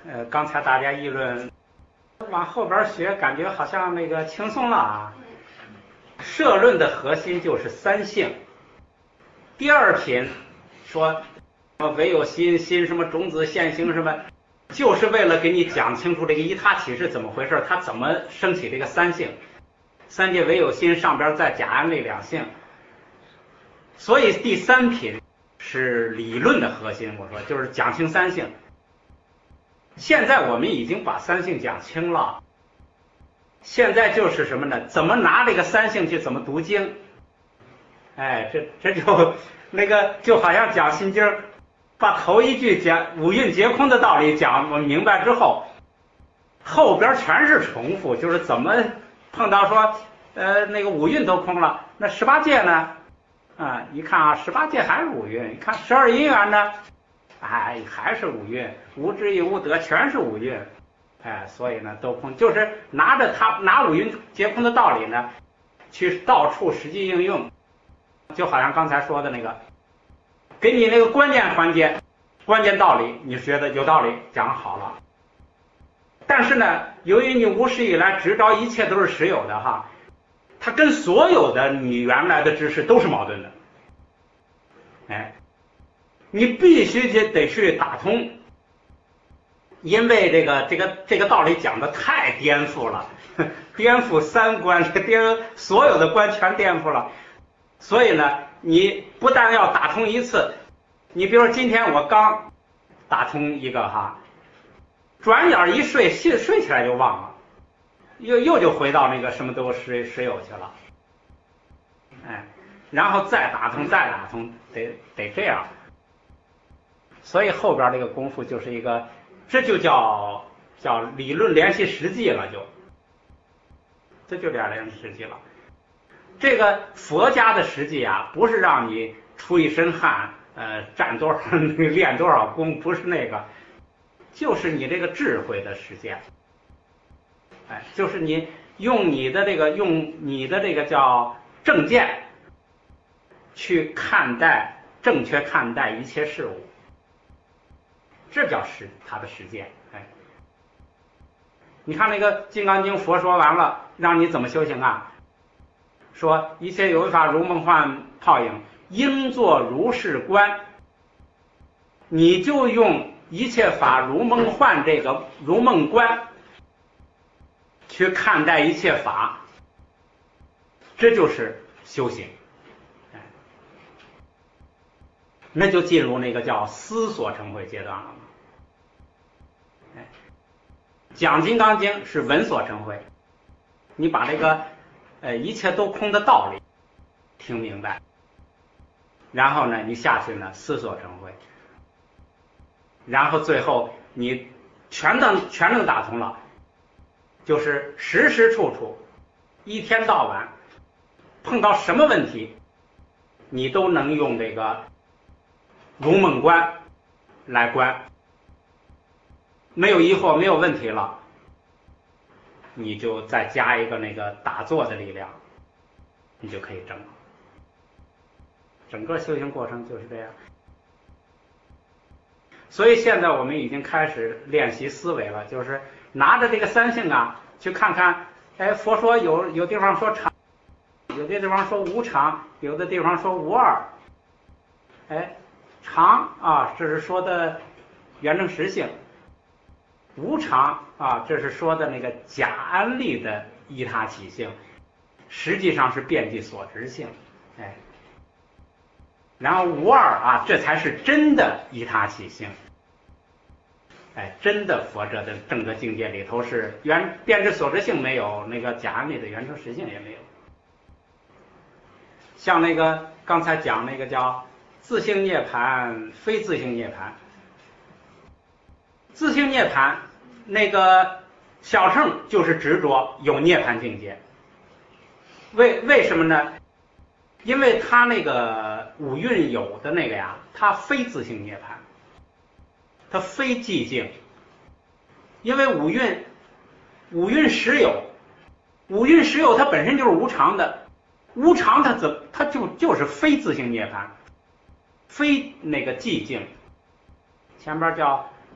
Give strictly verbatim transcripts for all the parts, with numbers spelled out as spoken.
呃，刚才大家议论，往后边学，感觉好像那个轻松了啊。社论的核心就是三性。第二品说唯有心，心什么种子现行什么，就是为了给你讲清楚这个一他起是怎么回事，它怎么升起这个三性。三界唯有心，上边再假安立两性。所以第三品是理论的核心，我说就是讲清三性。现在我们已经把三性讲清了，现在就是什么呢？怎么拿这个三性去怎么读经？哎，这这就那个就好像讲心经，把头一句讲五蕴皆空的道理讲我明白之后，后边全是重复，就是怎么碰到说呃那个五蕴都空了，那十八界呢？啊，一看啊，十八界还是五蕴，你看十二因缘呢？哎，还是五蕴，无知亦无得，全是五蕴，哎，所以呢都空，就是拿着它拿五蕴皆空的道理呢，去到处实际应用，就好像刚才说的那个，给你那个关键环节、关键道理，你觉得有道理，讲好了。但是呢，由于你无始以来执着一切都是实有的哈，它跟所有的你原来的知识都是矛盾的，哎。你必须得得去打通，因为这个这个这个道理讲的太颠覆了，颠覆三观，颠所有的观全颠覆了。所以呢，你不但要打通一次，你比如说今天我刚打通一个哈，转眼一睡，睡睡起来就忘了，又又就回到那个什么都实实有去了，哎，然后再打通，再打通，得得这样。所以后边这个功夫就是一个，这就叫叫理论联系实际了，就这就叫联系实际了。这个佛家的实际啊，不是让你出一身汗，呃，站多少练多少功，不是那个，就是你这个智慧的实践。哎，就是你用你的这个用你的这个叫正见去看待，正确看待一切事物。这叫实他的实践，哎，你看那个《金刚经》，佛说完了，让你怎么修行啊？说一切有为法如梦幻泡影，应作如是观。你就用一切法如梦幻这个如梦观去看待一切法，这就是修行。那就进入那个叫思所成慧阶段了嘛。讲金刚经是闻所成慧，你把这个呃一切都空的道理听明白，然后呢你下去呢思所成慧，然后最后你全能全能打通了，就是时时处处一天到晚碰到什么问题，你都能用这个如梦观来观，没有疑惑，没有问题了，你就再加一个那个打坐的力量，你就可以证了。整个修行过程就是这样。所以现在我们已经开始练习思维了，就是拿着这个三性啊，去看看，哎，佛说有有地方说常，有的地方说无常，有的地方说无二，哎。常啊，这是说的圆正实性；无常啊，这是说的那个假安立的依他起性，实际上是遍计所执性，哎。然后无二啊，这才是真的依他起性，哎，真的佛者的正德境界里头是圆遍知所执性没有，那个假安立的圆正实性也没有。像那个刚才讲那个叫。自性涅槃非自性涅槃，自性涅槃那个小乘就是执着有涅槃境界，为为什么呢？因为他那个五蕴有的那个呀，他非自性涅槃，他非寂静，因为五蕴五蕴实有，五蕴实有它本身就是无常的，无常它怎它就就是非自性涅槃。非那个寂静，前边叫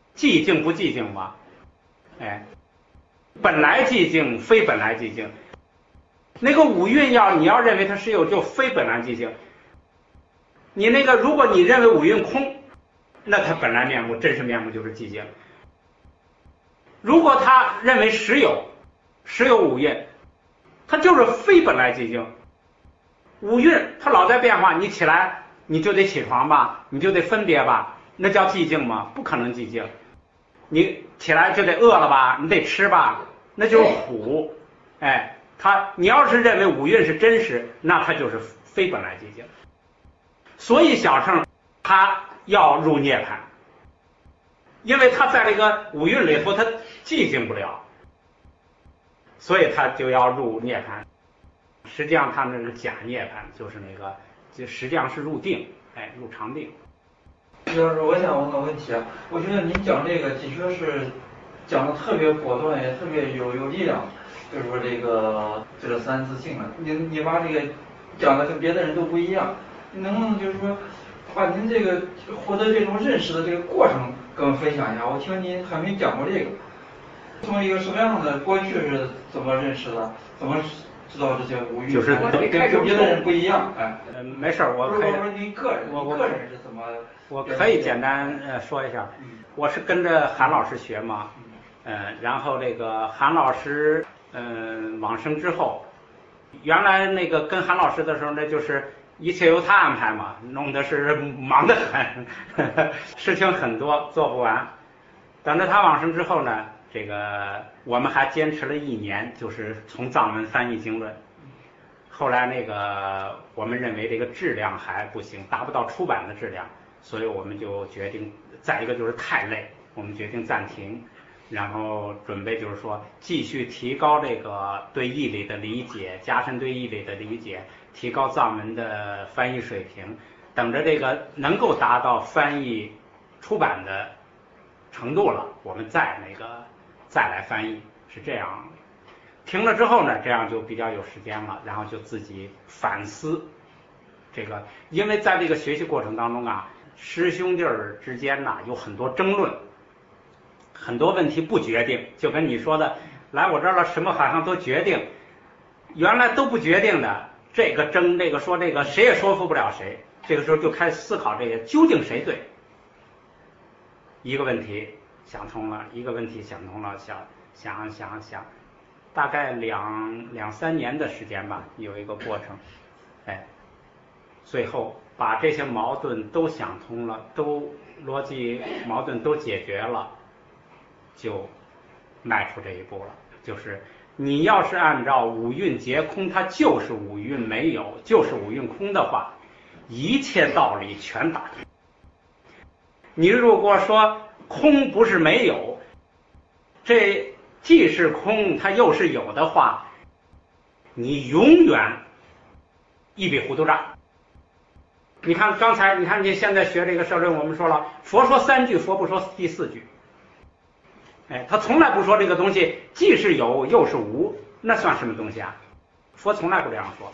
寂静不寂静嘛？哎，本来寂静，非本来寂静。那个五蕴要你要认为它是有，就非本来寂静。你那个如果你认为五蕴空，那它本来面目真实面目就是寂静。如果他认为实有，实有五蕴，它就是非本来寂静。五蕴它老在变化，你起来你就得起床吧，你就得分别吧，那叫寂静吗？不可能寂静。你起来就得饿了吧，你得吃吧，那就是苦。哎，他你要是认为五蕴是真实，那它就是非本来寂静。所以小乘他要入涅槃，因为他在这个五蕴里头他寂静不了，所以他就要入涅槃。实际上他那是假涅槃，就是那个就实际上是入定，哎，入常定。 就是我想问个问题啊，我觉得您讲这个的确是讲的特别果断，也特别有有力量，就是说这个这个三自性了，你你把这个讲的跟别的人都不一样，你能不能就是说把您这个获得这种认识的这个过程跟我分享一下？我听您还没讲过这个，从一个什么样的过去是怎么认识的，怎么知道这些无欲， 就是跟跟别的人不一样，哎， 呃，没事，我可以， 我说您个人， 我我个人是怎么？ 我可以简单呃说一下，我是跟着韩老师学嘛，呃，然后这个韩老师嗯、呃、往生之后，原来那个跟韩老师的时候呢，就是一切由他安排嘛，弄得是忙得很，呵呵事情很多做不完。等着他往生之后呢，这个我们还坚持了一年，就是从藏文翻译经论。后来那个我们认为这个质量还不行，达不到出版的质量。所以我们就决定，再一个就是太累，我们决定暂停，然后准备就是说继续提高这个对义理的理解，加深对义理的理解，提高藏文的翻译水平，等着这个能够达到翻译出版的程度了，我们再那个再来翻译，是这样。停了之后呢，这样就比较有时间了，然后就自己反思这个，因为在这个学习过程当中啊。师兄弟儿之间呐有很多争论，很多问题不决定，就跟你说的，来我这儿了什么好像都决定，原来都不决定的，这个争这个说这个谁也说服不了谁，这个时候就开始思考这个究竟谁对。一个问题想通了，一个问题想通了，想想想想，大概两两三年的时间吧，有一个过程，哎，最后。把这些矛盾都想通了，都逻辑矛盾都解决了，就迈出这一步了。就是你要是按照五蕴皆空，它就是五蕴没有，就是五蕴空的话，一切道理全打通。你如果说空不是没有，这既是空，它又是有的话，你永远一笔糊涂账。你看刚才，你看你现在学这个社论，我们说了，佛说三句，佛不说第四句。哎，他从来不说这个东西既是有又是无，那算什么东西啊？佛从来不这样说。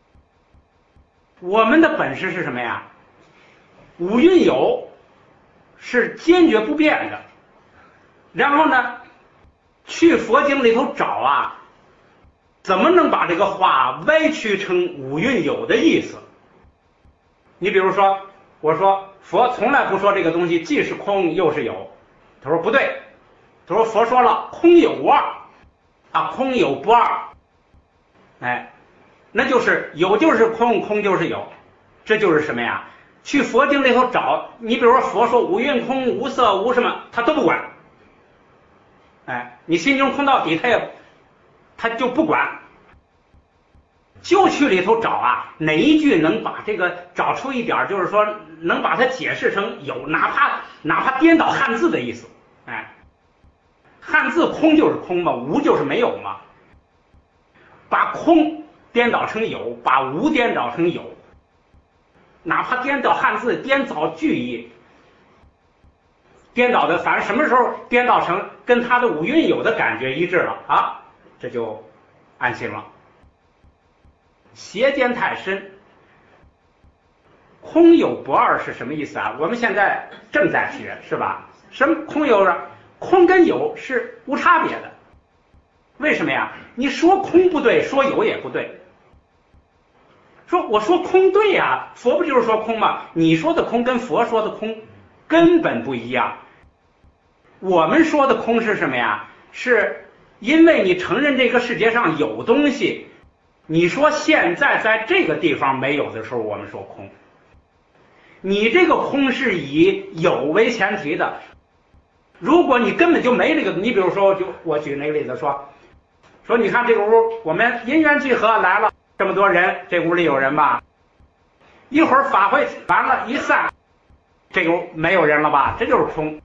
我们的本事是什么呀？五蕴有是坚决不变的，然后呢，去佛经里头找啊，怎么能把这个话歪曲成五蕴有的意思？你比如说，我说佛从来不说这个东西既是空又是有，他说不对，他说佛说了空有无二啊，空有不二，哎，那就是有就是空，空就是有，这就是什么呀？去佛经里头找，你比如说佛说五蕴空、无色无什么，他都不管，哎，你心中空到底，他也他就不管。就去里头找啊，哪一句能把这个找出一点，就是说能把它解释成有，哪怕哪怕颠倒汉字的意思，哎，汉字空就是空嘛，无就是没有嘛，把空颠倒成有，把无颠倒成有，哪怕颠倒汉字，颠倒句意，颠倒的，反正什么时候颠倒成跟他的五蕴有的感觉一致了啊，这就安心了。邪见太深，空有不二是什么意思啊？我们现在正在学，是吧？ 什么空有啊？空跟有是无差别的。为什么呀？你说空不对，说有也不对。说我说空对呀，佛不就是说空吗？你说的空跟佛说的空根本不一样。我们说的空是什么呀？是因为你承认这个世界上有东西，你说现在在这个地方没有的时候，我们说空。你这个空是以有为前提的。如果你根本就没这个，你比如说，就我举那个例子说，说你看这个屋，我们因缘聚合来了这么多人，这屋里有人吧？一会儿法会完了，一散，这个屋没有人了吧？这就是空。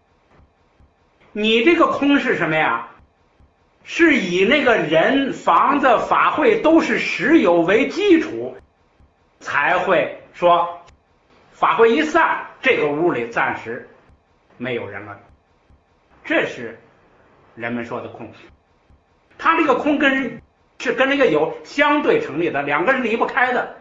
你这个空是什么呀？是以那个人、房子、法会都是实有为基础，才会说法会一散，这个屋里暂时没有人了。这是人们说的空。他这个空跟是跟这个有相对成立的，两个是离不开的。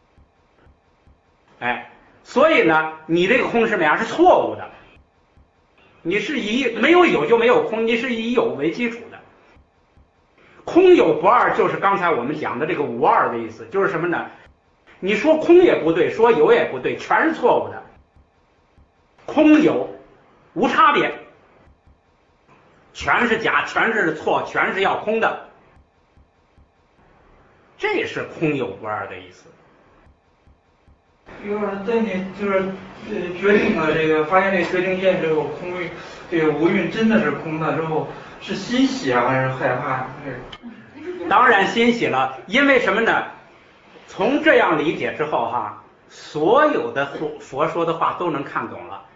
哎，所以呢，你这个空是什么呀？是错误的。你是以没有有就没有空，你是以有为基础的。空有不二，就是刚才我们讲的这个无二的意思，就是什么呢？你说空也不对，说有也不对，全是错误的。空有无差别，全是假，全是错，全是要空的。这是空有不二的意思。 比如说，在你就是呃决定了这个，发现这个决定键之后，空运这个无运真的是空的之后，是欣喜啊，还是害怕呀？ 当然欣喜了，因为什么呢？从这样理解之后哈，所有的佛佛说的话都能看懂了。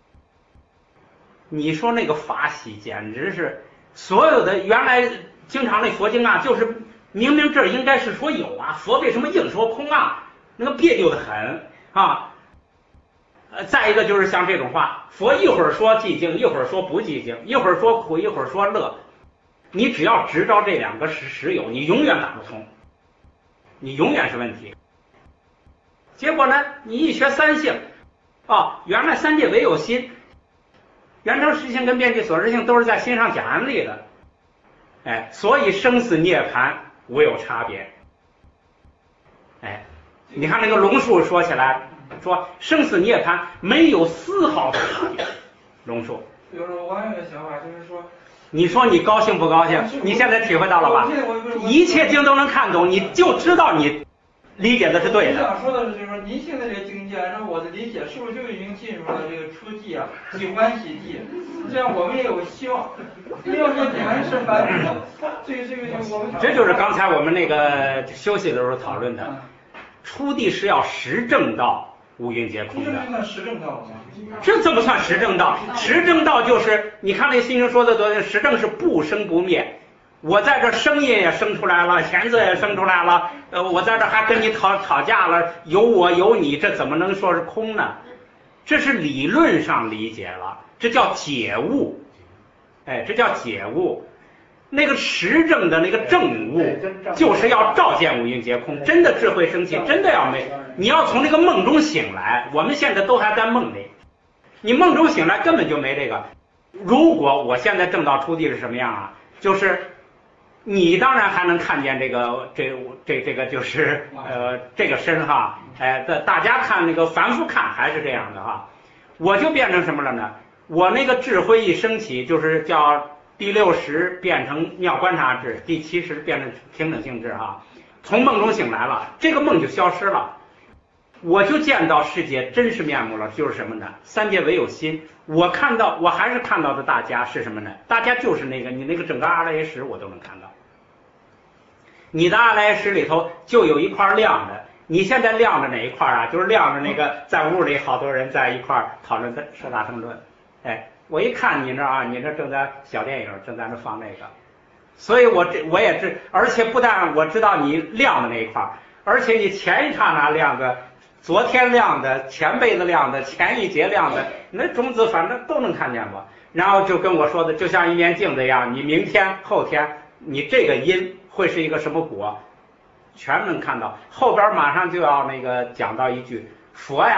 你说那个法喜简直是所有的原来经常那佛经啊，就是明明这应该是说有啊，佛为什么硬说空啊？那个别扭的很啊。呃，再一个就是像这种话，佛一会儿说寂静，一会儿说不寂静，一会儿说苦，一会儿说乐。你只要执着这两个是实有，你永远打不通，你永远是问题。结果呢，你一学三性，哦，原来三界唯有心，圆成实性跟遍计所知性都是在心上讲安立的，哎，所以生死涅槃无有差别。哎，你看那个龙树说起来，说生死涅槃没有丝毫的差别。龙树， 比如说我还有个想法，就是说。 你说你高兴不高兴？你现在体会到了吧？一切经都能看懂，你就知道你理解的是对的。 我想说的是，就是说您现在这个境界，按照我的理解，是不是就已经进入了这个初寂啊，即欢喜寂？这样我们也有希望。要说凡是凡，这个这个就我们。 这就是刚才我们那个休息的时候讨论的，初地是要实证到无云皆空的。 这算实证道吗？ 这怎么算实证道？实证道就是你看那心经说的多，实证是不生不灭。我在这声音也生出来了，颜色也生出来了，呃，我在这还跟你吵吵架了，有我有你，这怎么能说是空呢？这是理论上理解了，这叫解悟，哎，这叫解悟。那个实证的那个证悟，就是要照见五蕴皆空，真的智慧升起，真的要没，你要从这个梦中醒来。我们现在都还在梦里，你梦中醒来根本就没这个。如果我现在证到初地是什么样啊？就是你当然还能看见这个这这这个就是呃这个身哈，哎，这大家看那个凡夫看还是这样的哈。我就变成什么了呢？我那个智慧一升起，就是叫。第六十变成妙观察智，第七十变成平等性智哈。从梦中醒来了，这个梦就消失了，我就见到世界真实面目了，就是什么呢？三界唯有心。我看到，我还是看到的大家是什么呢？大家就是那个你那个整个阿赖耶识我都能看到，你的阿赖耶识里头就有一块亮的。你现在亮着哪一块啊？就是亮着那个在屋里好多人在一块讨论的舍大乘论，哎。我一看你这啊，你这正在小电影，正在那放那个，所以我这我也知，而且不但我知道你亮的那一块，而且你前一刹那亮的，昨天亮的，前辈子亮的，前一节亮的，那种子反正都能看见吧。然后就跟我说的，就像一面镜子一样，你明天后天你这个因会是一个什么果，全能看到。后边马上就要那个讲到一句，佛呀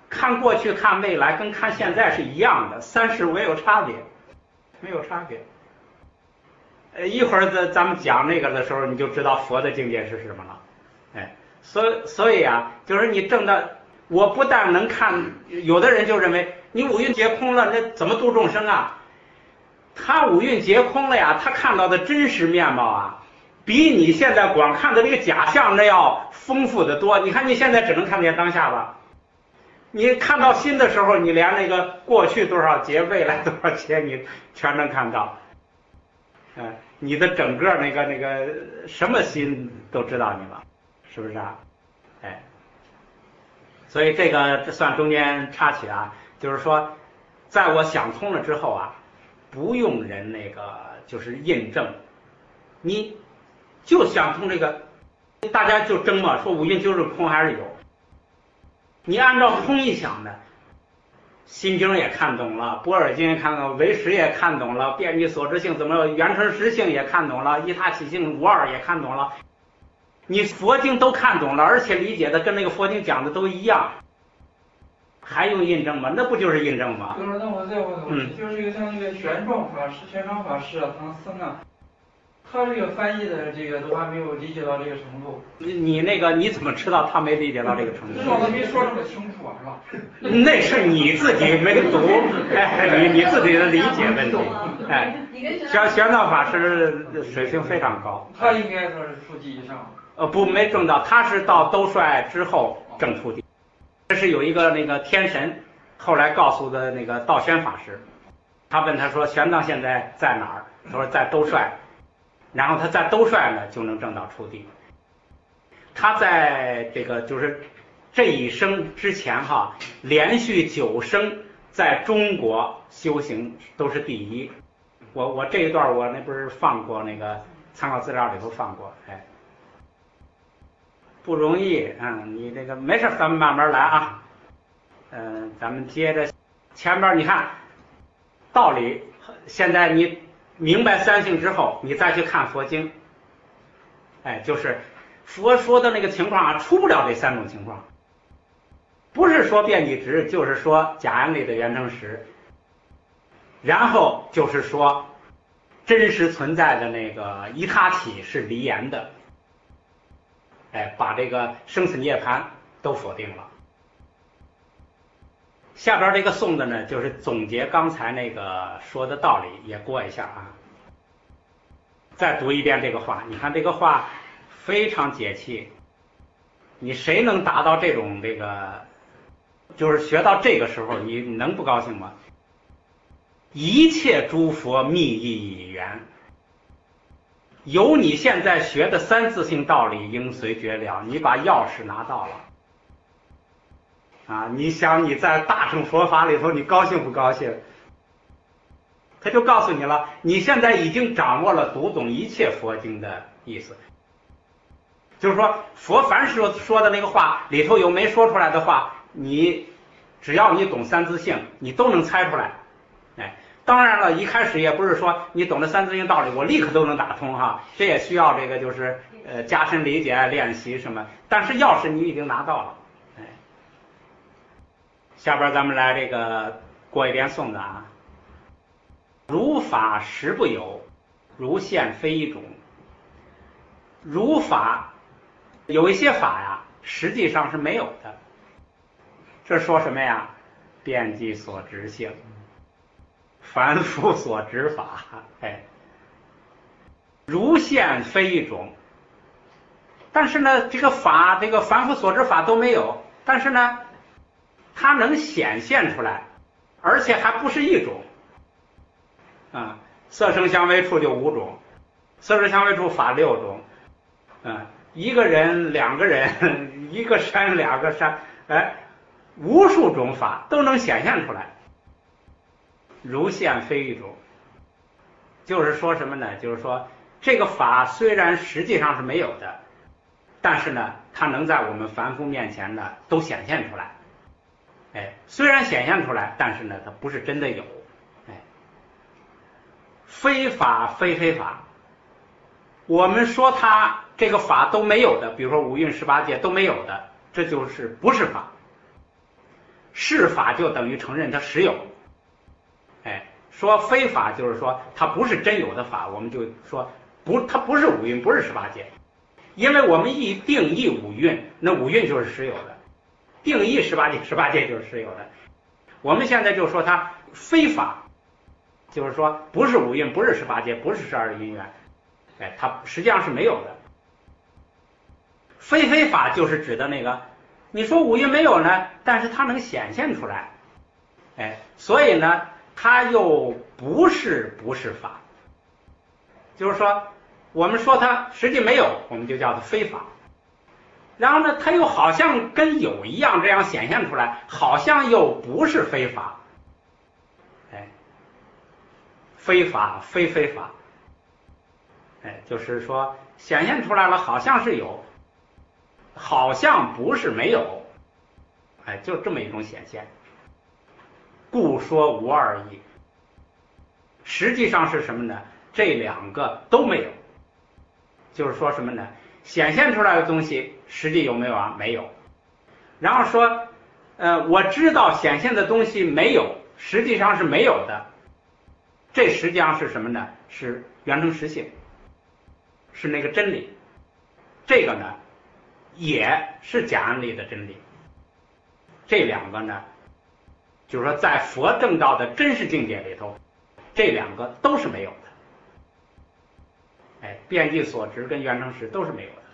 看过去看未来跟看现在是一样的，三世没有差别，没有差别。呃，一会儿咱咱们讲那个的时候，你就知道佛的境界是什么了。哎，所所以啊，就是你证到，我不但能看，有的人就认为你五蕴皆空了，那怎么度众生啊？他五蕴皆空了呀，他看到的真实面貌啊，比你现在光看的这个假象那要丰富的多。你看你现在只能看见当下吧，你看到心的时候，你连那个过去多少劫，未来多少劫，你全能看到。嗯、呃，你的整个那个那个什么心都知道你了，是不是啊？哎，所以这个这算中间插曲啊，就是说，在我想通了之后啊，不用人那个就是印证，你就想通这个，大家就争嘛，说五蕴究竟空还是有。你按照空一想的，心经也看懂了，般若经也看懂了，唯识也看懂了，遍计所知性怎么样，圆成实性也看懂了，一他起性无二也看懂了，你佛经都看懂了，而且理解的跟那个佛经讲的都一样，还用印证吗？那不就是印证吗？ 就是那我再问个问题，嗯、就是一个像那个玄奘法师、玄奘法师啊、唐僧啊，他这个翻译的这个都还没有理解到这个程度。 你你那个你怎么知道他没理解到这个程度？ 至少他没说这么清楚啊，是吧？ 那是你自己没读，哎，你你自己的理解问题，哎，玄玄奘法师水平非常高， 他应该说是初级以上。 呃，不，没证到，他是到兜率之后证初级。这是有一个那个天神，后来告诉的那个道宣法师，他问他说玄奘现在在哪儿？他说在兜率，然后他在兜率呢就能证到初地。他在这个就是这一生之前哈，连续九生在中国修行都是第一。我我这一段我那不是放过那个参考资料里头放过，哎，不容易，嗯，你这个没事，咱们慢慢来啊，嗯、呃，咱们接着前边你看道理，现在你明白三性之后，你再去看佛经，哎，就是佛说的那个情况啊，出不了这三种情况，不是说遍计值，就是说假案里的圆成实，然后就是说真实存在的那个一他体是离言的，哎，把这个生死涅槃都否定了。下边这个颂的呢，就是总结刚才那个说的道理，也过一下啊。再读一遍这个话，你看这个话非常解气，你谁能达到这种这个，就是学到这个时候，你能不高兴吗？一切诸佛密意已圆，有你现在学的三自性道理应随觉了，你把钥匙拿到了啊！你想你在大乘佛法里头，你高兴不高兴？他就告诉你了，你现在已经掌握了读懂一切佛经的意思，就是说佛凡说说的那个话里头有没说出来的话，你只要你懂三自性，你都能猜出来。哎，当然了，一开始也不是说你懂了三自性道理，我立刻都能打通哈，这也需要这个就是呃加深理解、练习什么。但是钥匙你已经拿到了，哎。下边咱们来这个过一遍颂的啊。如法实不有，如现非一种。如法有一些法呀，实际上是没有的。这说什么呀？遍计所执性，凡夫所执法，哎，如现非一种。但是呢，这个法，这个凡夫所执法都没有，但是呢，它能显现出来，而且还不是一种。啊，色声香味触就五种，色声香味触法六种，啊，一个人、两个人，一个山、两个山，哎，无数种法都能显现出来，如现非一种。就是说什么呢？就是说这个法虽然实际上是没有的，但是呢，它能在我们凡夫面前呢都显现出来。哎，虽然显现出来，但是呢，它不是真的有。非法非非法，我们说它这个法都没有的，比如说五蕴十八界都没有的，这就是不是法。 是法就等于承认它实有。哎，说非法就是说它不是真有的法，我们就说不，它不是五蕴，不是十八界。因为我们一定义五蕴，那五蕴就是实有的，定义十八界，十八界就是实有的。我们现在就说它非法，就是说不是五蕴，不是十八界，不是十二因缘，哎，它实际上是没有的。非非法就是指的那个，你说五蕴没有呢，但是它能显现出来，哎，所以呢，它又不是不是法，就是说。我们说它实际没有，我们就叫它非法。然后呢，它又好像跟有一样这样显现出来，好像又不是非法。哎，非法非非法，哎，就是说显现出来了，好像是有，好像不是没有，哎，就这么一种显现。故说无二义，实际上是什么呢？这两个都没有。就是说什么呢？显现出来的东西实际有没有啊？没有。然后说，呃，我知道显现的东西没有，实际上是没有的。这实际上是什么呢？是缘成实性，是那个真理。这个呢，也是假案例的真理。这两个呢，就是说在佛正道的真实境界里头，这两个都是没有的。哎，遍计所执跟缘成实都是没有的，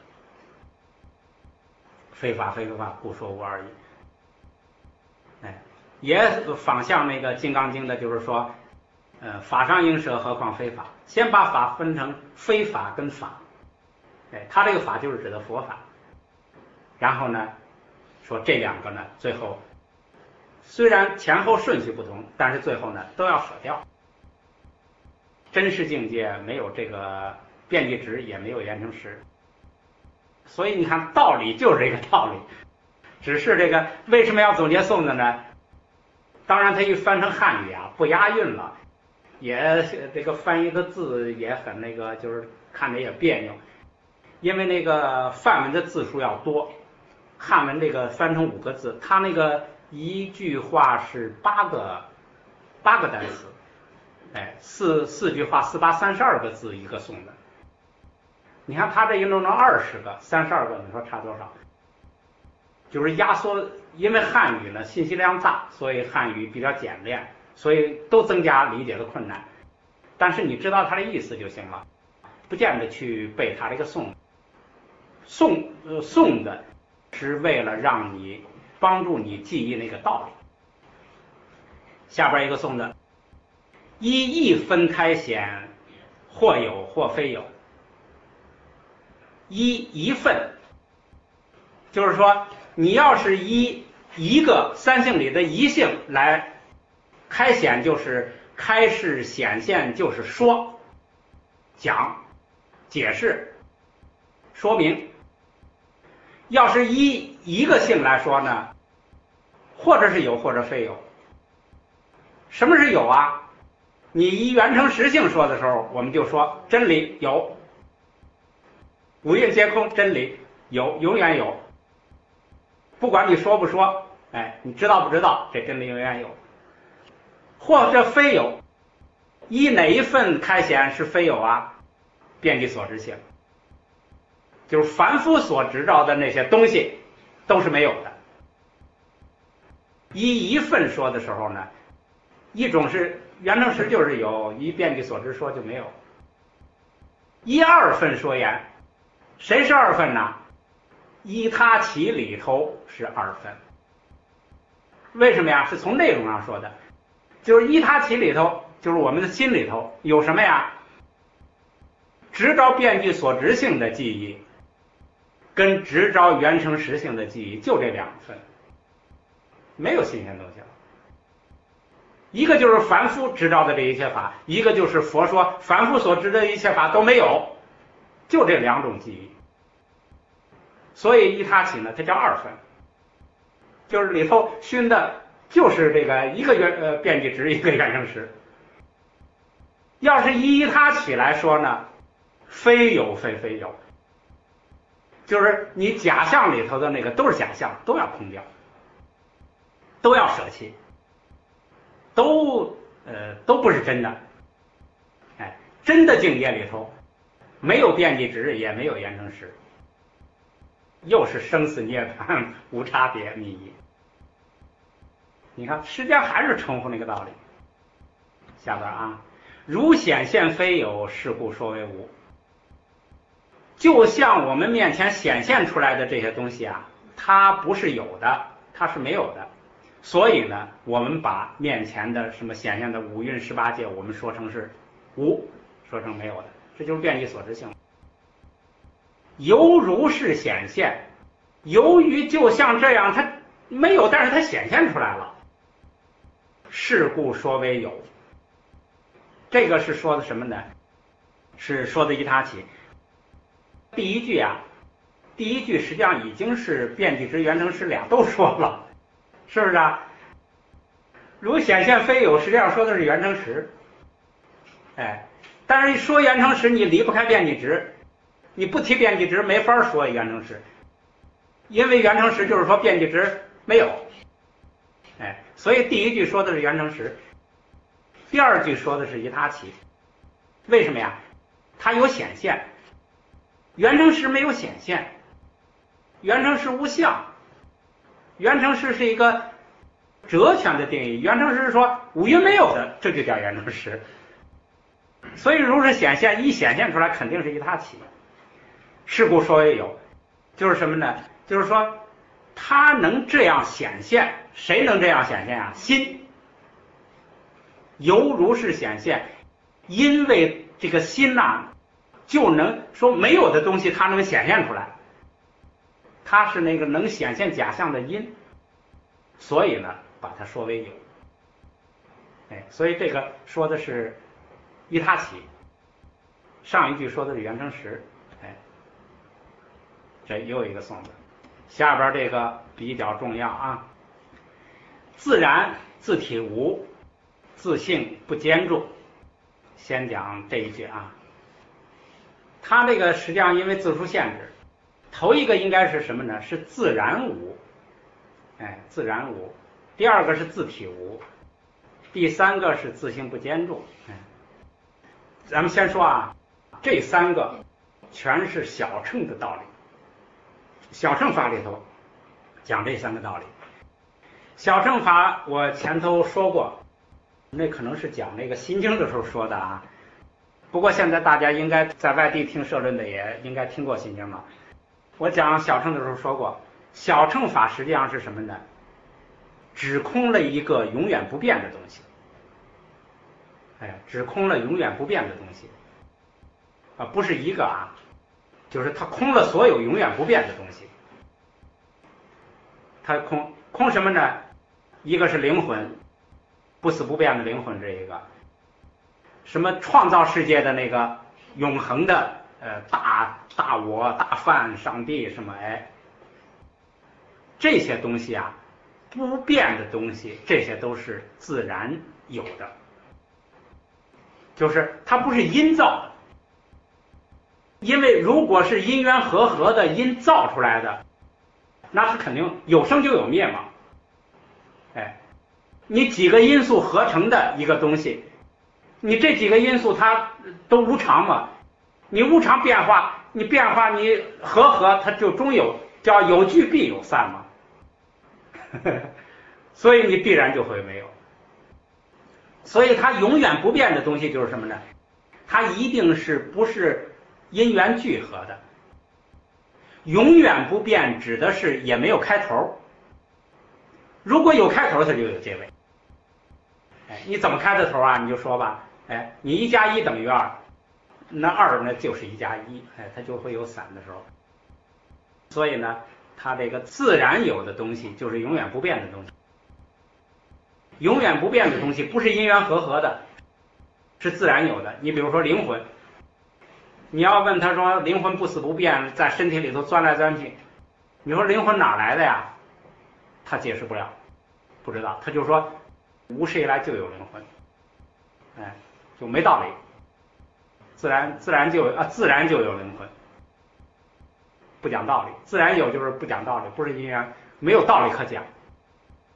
非法非非法，故说无二义。哎，也仿像那个《金刚经》的，就是说，呃，法上应舍，何况非法？先把法分成非法跟法，哎，他这个法就是指的佛法。然后呢，说这两个呢，最后虽然前后顺序不同，但是最后呢都要舍掉。真实境界没有这个。遍计执也没有缘成实，所以你看道理就是这个道理，只是这个为什么要总结颂的呢？当然它一翻成汉语啊不押韵了，也这个翻译的字也很那个，就是看着也别扭，因为那个梵文的字数要多，汉文这个翻成五个字，它那个一句话是八个八个单词，哎，四四句话四八三十二个字一个颂的。你看他这一弄成二十个、三十二个，你说差多少？就是压缩，因为汉语呢信息量大，所以汉语比较简练，所以都增加理解的困难。但是你知道它的意思就行了，不见得去背它这个颂。颂呃颂的是为了让你帮助你记忆那个道理。下边一个颂的，一一分开显，或有或非有。一一份，就是说你要是依一个三性里的一性来开显，就是开示显现，就是说讲解释说明。要是依一个性来说呢，或者是有或者非有。什么是有啊？你依缘成实性说的时候，我们就说真理有，五蕴皆空，真理有，永远有。不管你说不说，哎，你知道不知道，这真理永远有。或者非有，依哪一份开显是非有啊？遍计所知性，就是凡夫所执照的那些东西都是没有的。依一份说的时候呢，一种是缘成实就是有，依遍计所知说就没有。依二分说言，谁是二分呢？依他起里头是二分。为什么呀？是从内容上说的，就是依他起里头，就是我们的心里头有什么呀？执照遍计所执性的记忆，跟执照缘成实性的记忆，就这两份，没有新鲜东西了。一个就是凡夫执照的这一切法，一个就是佛说凡夫所执的一切法都没有，就这两种记忆。所以依他起呢，它叫二分，就是里头熏的就是这个一个缘呃遍计执，一个缘成实。要是依他起来说呢，非有非非有，就是你假象里头的那个都是假象，都要空掉。 都要舍弃，都呃都不是真的。哎，真的境界里头没有遍计执，也没有缘成实，又是生死涅槃无差别密意。你看，实际上还是重复那个道理。下边啊，如显现非有，是故说为无。就像我们面前显现出来的这些东西啊，它不是有的，它是没有的。所以呢，我们把面前的什么显现的五蕴十八界，我们说成是无，说成没有的，这就是遍计所知性。犹如是显现，由于就像这样，它没有，但是它显现出来了，是故说为有。这个是说的什么呢？是说的一他起。第一句啊，第一句实际上已经是遍计执、缘成实俩都说了，是不是啊？如显现非有，实际上说的是缘成实。哎，但是说缘成实，你离不开遍计执，你不提遍计执，没法说缘成实，因为缘成实就是说遍计执没有。哎，所以第一句说的是缘成实，第二句说的是一他起。为什么呀？它有显现，缘成实没有显现，缘成实无相，缘成实是一个哲权的定义，缘成实是说五蕴没有的，这就叫缘成实。所以如是显现，一显现出来肯定是一他起。是故说为有，就是什么呢？就是说它能这样显现，谁能这样显现啊？心。犹如是显现，因为这个心呐、啊，就能说没有的东西它能显现出来，它是那个能显现假象的因，所以呢把它说为有。哎，所以这个说的是一他起，上一句说的是缘成实。哎，这又一个颂的。下边这个比较重要啊，自然自体无，自性不坚住。先讲这一句啊，它这个实际上因为字数限制，头一个应该是什么呢？是自然无，哎，自然无。第二个是自体无，第三个是自性不坚住。哎，咱们先说啊，这三个全是小乘的道理。小乘法里头讲这三个道理。小乘法我前头说过，那可能是讲那个心经的时候说的啊。不过现在大家应该在外地听社论的也应该听过心经了。我讲小乘的时候说过，小乘法实际上是什么呢？只空了一个永远不变的东西。哎，只空了永远不变的东西啊，不是一个啊，就是它空了所有永远不变的东西。它空空什么呢？一个是灵魂，不死不变的灵魂，这一个什么创造世界的那个永恒的呃大大我大梵上帝什么，哎，这些东西啊，不变的东西，这些都是自然有的，就是它不是因造的。因为如果是因缘和合的因造出来的，那是肯定有生就有灭嘛。哎，你几个因素合成的一个东西，你这几个因素它都无常嘛，你无常变化，你变化你和合，它就终有，叫有聚必有散嘛。所以你必然就会没有。所以它永远不变的东西就是什么呢？它一定是不是因缘聚合的。永远不变指的是也没有开头，如果有开头它就有结尾。哎，你怎么开的头啊？你就说吧，哎，你一加一等于二，那二呢就是一加一，哎，它就会有散的时候。所以呢，它这个自然有的东西就是永远不变的东西。永远不变的东西不是因缘和合的，是自然有的。你比如说灵魂，你要问他说灵魂不死不变，在身体里头钻来钻去，你说灵魂哪来的呀？他解释不了，不知道，他就说无始以来就有灵魂，哎，就没道理。自然自然就啊，自然就有灵魂，不讲道理。自然有就是不讲道理，不是因缘，没有道理可讲。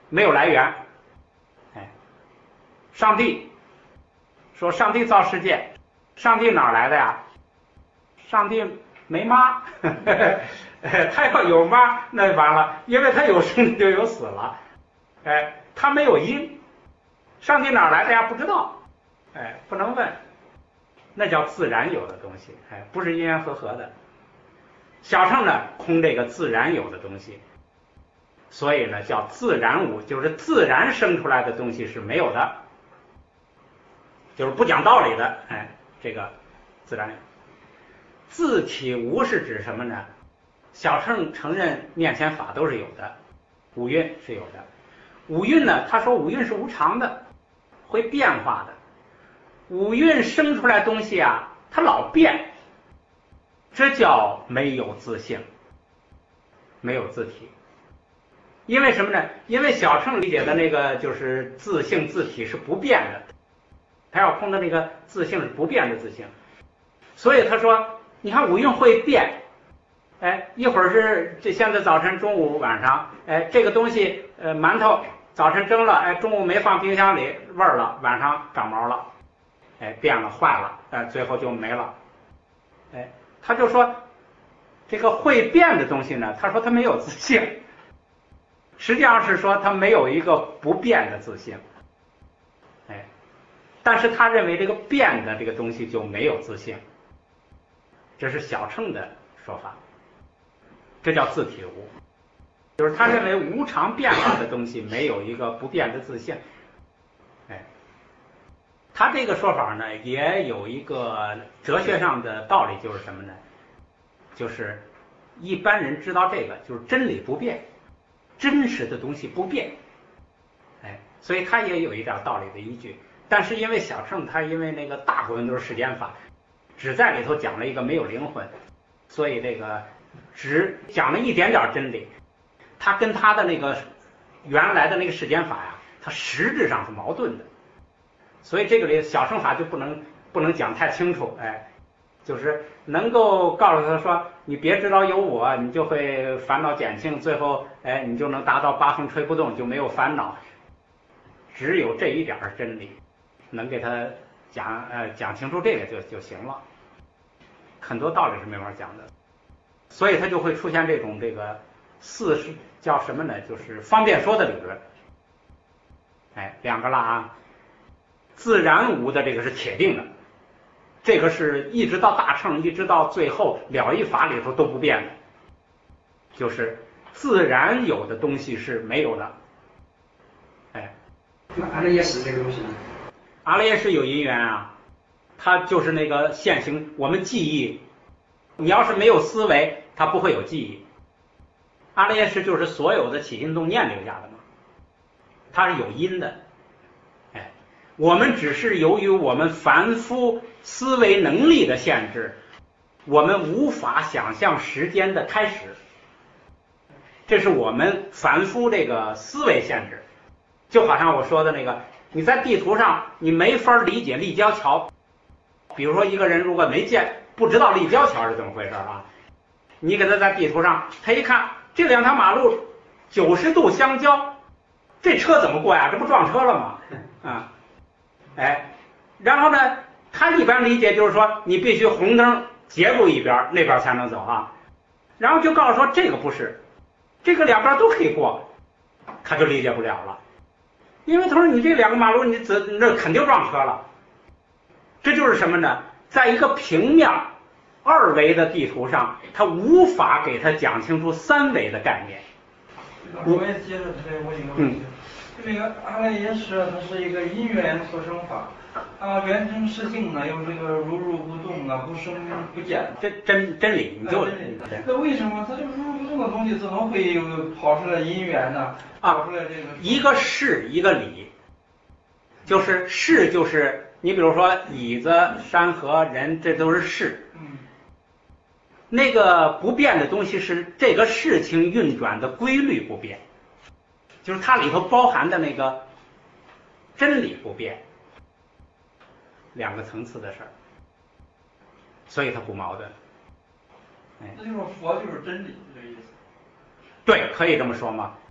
没有来源。哎，上帝说上帝造世界，上帝哪儿来的呀？上帝没妈，他要有妈那完了，因为他有生就有死了。哎，他没有因，上帝哪儿来的呀？不知道，哎，不能问，那叫自然有的东西，哎，不是因缘和合的。小乘呢，空这个自然有的东西，所以呢叫自然无，就是自然生出来的东西是没有的，就是不讲道理的，哎，这个自然有。自体无是指什么呢？小乘承认面前法都是有的，五蕴是有的。五蕴呢，他说五蕴是无常的，会变化的。五蕴生出来东西啊，它老变，这叫没有自性，没有自体。因为什么呢？因为小乘理解的那个就是自性自体是不变的，他要空的那个自性是不变的自性，所以他说，你看五蕴会变，哎，一会儿是这现在早晨、中午、晚上，哎，这个东西呃馒头早晨蒸了，哎，中午没放冰箱里味儿了，晚上长毛了，哎，变了坏了，哎，最后就没了，哎，他就说这个会变的东西呢，他说它没有自性，实际上是说它没有一个不变的自性，哎，但是他认为这个变的这个东西就没有自性，这是小乘的说法，这叫自体无，就是他认为无常变化的东西没有一个不变的自性，哎，他这个说法呢也有一个哲学上的道理，就是什么呢？就是一般人知道这个，就是真理不变，真实的东西不变，哎，所以他也有一点道理的依据。但是因为小乘他因为那个大部分都是世间法，只在里头讲了一个没有灵魂，所以这个只讲了一点点真理，他跟他的那个原来的那个世间法呀，它实质上是矛盾的，所以这个里小乘法就不能不能讲太清楚，哎，就是能够告诉他说，你别知道有我，你就会烦恼减轻，最后哎，你就能达到八风吹不动，就没有烦恼。只有这一点儿真理，能给他讲呃讲清楚这个就就行了。很多道理是没法讲的，所以他就会出现这种这个四是叫什么呢？就是方便说的理论。哎，两个了啊，自然无的这个是铁定的。这个是一直到大乘，一直到最后了义法里头都不变的，就是自然有的东西是没有的。哎， 那阿赖耶识这个东西呢？ 阿赖耶识有因缘啊，它就是那个现行，我们记忆，你要是没有思维，它不会有记忆。阿赖耶识就是所有的起心动念留下的嘛，它是有因的。哎，我们只是由于我们凡夫思维能力的限制，我们无法想象时间的开始，这是我们凡夫这个思维限制。就好像我说的那个，你在地图上你没法理解立交桥，比如说一个人如果没见不知道立交桥是怎么回事啊，你给他在地图上，他一看这两条马路九十度相交，这车怎么过呀？这不撞车了吗？啊，哎，然后呢，他一般理解就是说你必须红灯截住一边，那边才能走啊，然后就告诉说这个不是，这个两边都可以过，他就理解不了了。因为他说你这两个马路你怎那肯定撞车了，这就是什么呢？在一个平面二维的地图上，他无法给他讲清楚三维的概念。 我也接着这问一个问题，就这个阿赖耶识它是一个因缘所生法，啊，原真实性呢又这个如如不动啊，不生不减。 真真真理，你就、 啊、那为什么它这个如如不动的东西怎么会跑出来因缘呢？跑出来这个一个事一个理，就是事就是你比如说椅子、山河、人，这都是事。 嗯。 那个不变的东西是这个事情运转的规律不变，就是它里头包含的那个真理不变，两个层次的事儿，所以它不矛盾。 那就是佛就是真理这个意思。 对，可以这么说嘛。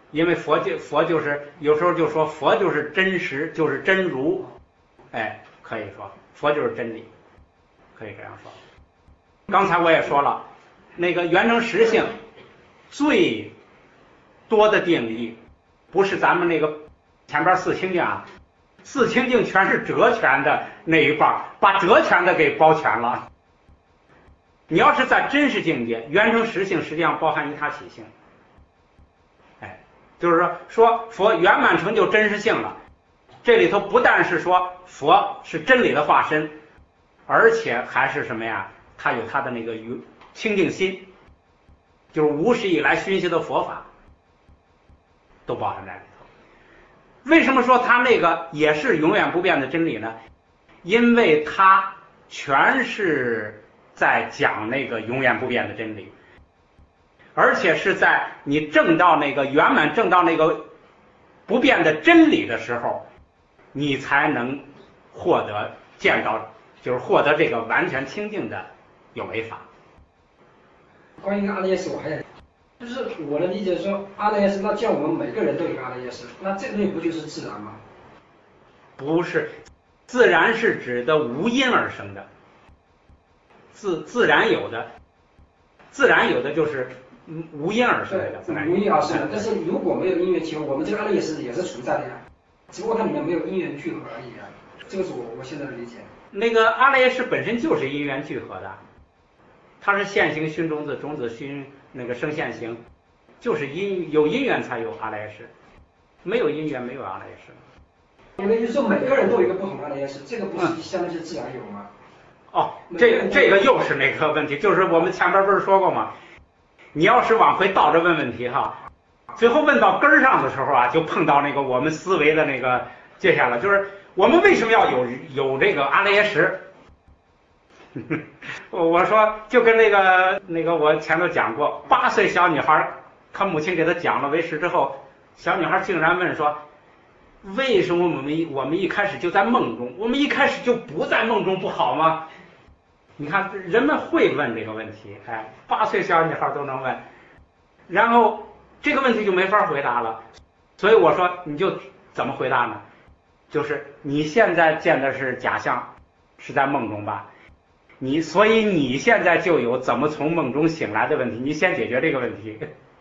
因为佛就佛就是有时候就说佛就是真实，就是真如，哎，可以说佛就是真理，可以这样说。刚才我也说了，那个圆成实性最多的定义，不是咱们那个前边四清净啊，四清净全是折全的那一半，把折全的给包全了。你要是在真实境界，圆成实性实际上包含一他起性，哎，就是说说佛圆满成就真实性了，这里头不但是说佛是真理的化身，而且还是什么呀？他有他的那个清净心，就是无始以来熏习的佛法都包含在里头。为什么说他那个也是永远不变的真理呢？因为他全是在讲那个永远不变的真理，而且是在你证到那个圆满证到那个不变的真理的时候，你才能获得见到，就是获得这个完全清净的有为法。 关于阿赖耶识，我还想，就是我的理解说，阿赖耶识，那既然我们每个人都有个阿赖耶识，那这个东西不就是自然吗？ 不是，自然是指的无因而生的，自自然有的，自然有的就是无因而生的，自然有的无因而生的。但是如果没有因缘起，我们这个阿赖耶识也是存在的呀，只不过它里面没有因缘聚合而已啊。这个是我我现在的理解。 那个阿赖耶识本身就是因缘聚合的，它是现行熏种子，种子熏那个生现行，就是因有因缘才有阿赖耶识，没有因缘没有阿赖耶识。 你的意思说每个人都有一个不同的阿赖耶识，这个不是相当于是自然有吗？ 哦，这个这个又是那个问题，就是我们前边不是说过吗？你要是往回倒着问问题哈，最后问到根儿上的时候啊，就碰到那个我们思维的那个界限了，就是我们为什么要有有这个阿赖耶识？我说就跟那个那个我前头讲过，八岁小女孩，她母亲给她讲了为识之后，小女孩竟然问说，为什么我们我们一开始就在梦中，我们一开始就不在梦中不好吗？你看人们会问这个问题，哎，八岁小女孩都能问，然后这个问题就没法回答了。所以我说你就怎么回答呢？就是你现在见的是假象，是在梦中吧？你所以你现在就有怎么从梦中醒来的问题，你先解决这个问题。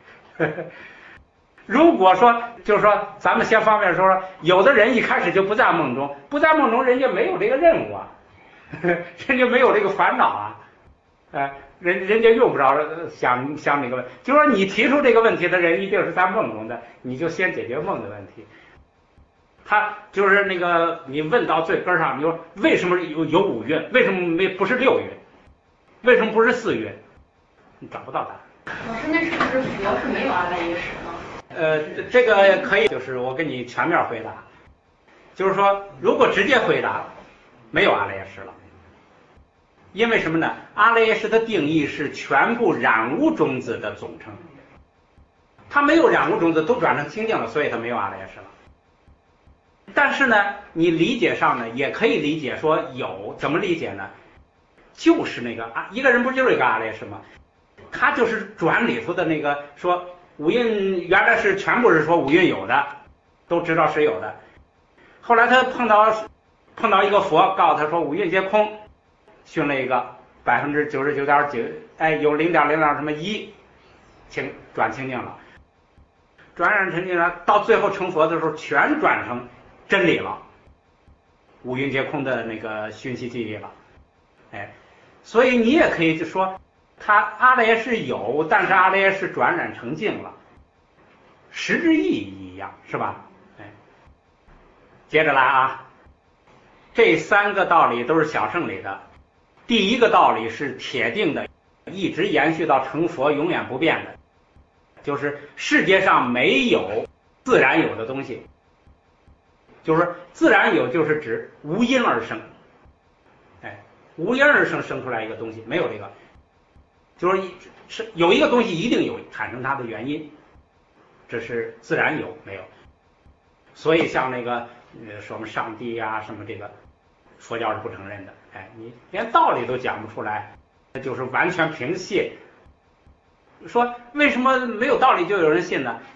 如果说就是说咱们先方便说，有的人一开始就不在梦中，不在梦中，人家没有这个任务啊，人家没有这个烦恼啊，呃，人人家用不着想想这个问题。就说你提出这个问题的人一定是在梦中的，你就先解决梦的问题。他就是那个你问到最根上，你说为什么有有五蕴，为什么没不是六蕴，为什么不是四蕴？你找不到答案。 老师，那是不是佛是没有阿赖耶识呢？ 呃，这个可以，就是我给你全面回答，就是说，如果直接回答，没有阿赖耶识了，因为什么呢？阿赖耶识的定义是全部染污种子的总称，它没有染污种子，都转成清净了，所以它没有阿赖耶识了。但是呢，你理解上呢，也可以理解说有，怎么理解呢？就是那个啊，一个人不就是一个阿赖耶识吗？他就是转里头的那个说五蕴原来是全部是说五蕴有的，都知道是有的。后来他碰到碰到一个佛，告诉他说五蕴皆空，熏了一个百分之九十九点九，哎，有零点零点什么一清转清净了，转染成净了，到最后成佛的时候全转成真理了，五蕴皆空的那个熏习记忆了，哎，所以你也可以就说。他阿赖耶识有，但是阿赖耶识转染成净了，实质意义一样，是吧？哎，接着来啊，这三个道理都是小乘里的。第一个道理是铁定的，一直延续到成佛，永远不变的，就是世界上没有自然有的东西，就是自然有，就是指无因而生，哎，无因而生生出来一个东西，没有这个。就是是有一个东西一定有产生它的原因，这是自然有没有？所以像那个呃说我们上帝呀、啊、什么这个，佛教是不承认的。哎，你连道理都讲不出来，那就是完全凭信。说为什么没有道理就有人信呢？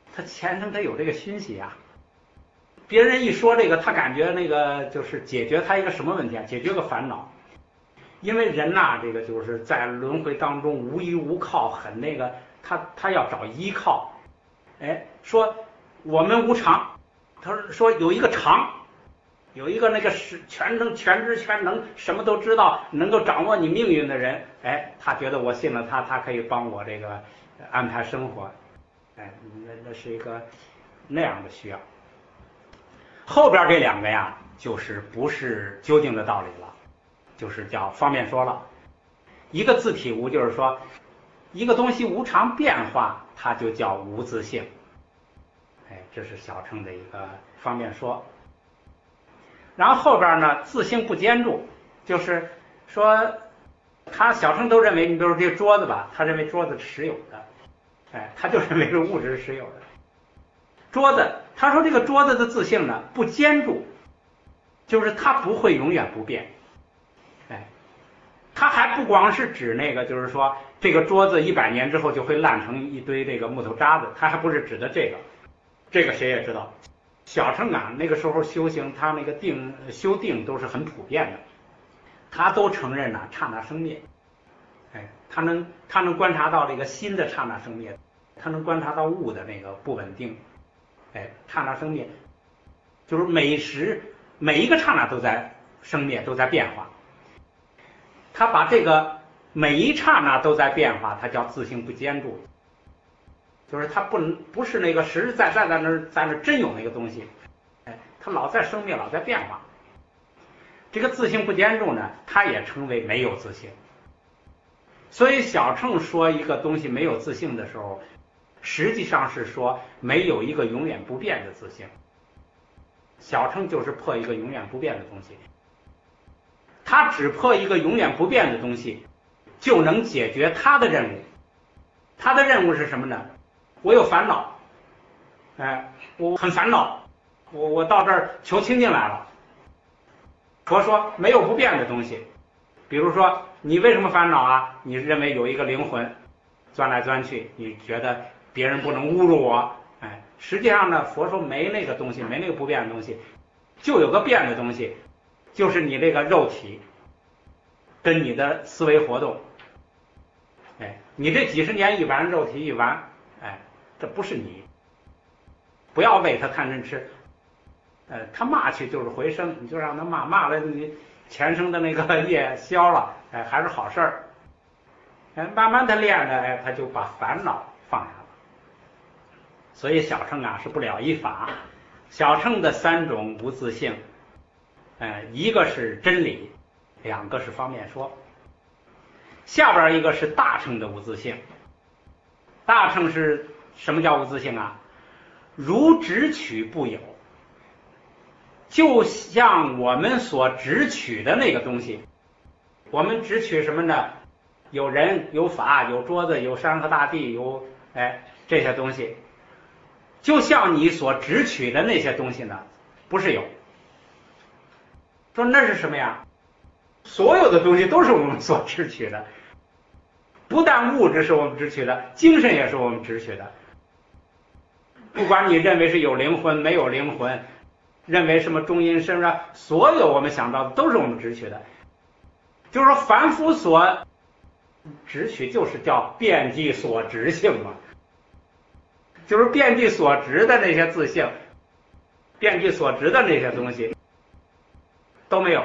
他前生他有这个熏习啊。别人一说这个，他感觉那个就是解决他一个什么问题啊？解决个烦恼。因为人呐、啊，这个就是在轮回当中无依无靠，很那个，他他要找依靠。哎，说我们无常，他说有一个常，有一个那个是全能全知全能，什么都知道，能够掌握你命运的人。哎，他觉得我信了他，他可以帮我这个安排生活。哎，那那是一个那样的需要。后边这两个呀，就是不是究竟的道理了，就是叫方便说了。一个自体无，就是说一个东西无常变化，它就叫无自性。哎，这是小乘的一个方便说。然后后边呢，自性不坚住，就是说他小乘都认为，你比如这个桌子吧，他认为桌子是实有的，哎，他就认为是物质是实有的。桌子，他说这个桌子的自性呢不坚住，就是它不会永远不变。哎，它还不光是指那个，就是说这个桌子一百年之后就会烂成一堆这个木头渣子，它还不是指的这个。这个谁也知道，小乘啊那个时候修行，他那个定修定都是很普遍的，他都承认呐、啊、刹那生灭。哎，他能他能观察到这个心的刹那生灭，他能观察到物的那个不稳定。哎，刹那生灭，就是每时每一个刹那都在生灭，都在变化。他把这个每一刹那都在变化，他叫自性不坚住，就是他不能不是那个实实在在在那在那真有那个东西，哎，他老在生灭，老在变化。这个自性不坚住呢，它也称为没有自性。所以小乘说一个东西没有自性的时候，实际上是说没有一个永远不变的自性。小乘就是破一个永远不变的东西，他只破一个永远不变的东西，就能解决他的任务。他的任务是什么呢？我有烦恼，哎，我很烦恼，我我到这儿求清净来了。佛说没有不变的东西，比如说你为什么烦恼啊？你认为有一个灵魂钻来钻去，你觉得别人不能侮辱我，哎，实际上呢，佛说没那个东西，没那个不变的东西，就有个变的东西，就是你这个肉体跟你的思维活动。哎，你这几十年一玩，肉体一玩，哎，这不是你，不要喂他贪嗔痴，呃，他骂去就是回声，你就让他骂，骂了你前生的那个业消了，哎，还是好事儿。哎，慢慢的练着，哎，他就把烦恼放下了。所以小乘啊是不了一法，小乘的三种无自性，呃，一个是真理，两个是方便说。下边一个是大乘的无自性。大乘是什么叫无自性啊？如执取不有，就像我们所执取的那个东西，我们执取什么呢？有人有法有桌子有山河大地有哎这些东西，就像你所执取的那些东西呢，不是有。说那是什么呀？所有的东西都是我们所执取的，不但物质是我们执取的，精神也是我们执取的。不管你认为是有灵魂没有灵魂，认为什么中阴身啊，所有我们想到的都是我们执取的。就是说凡夫所执取就是叫遍计所执性嘛，就是遍计所执的那些自性，遍计所执的那些东西都没有，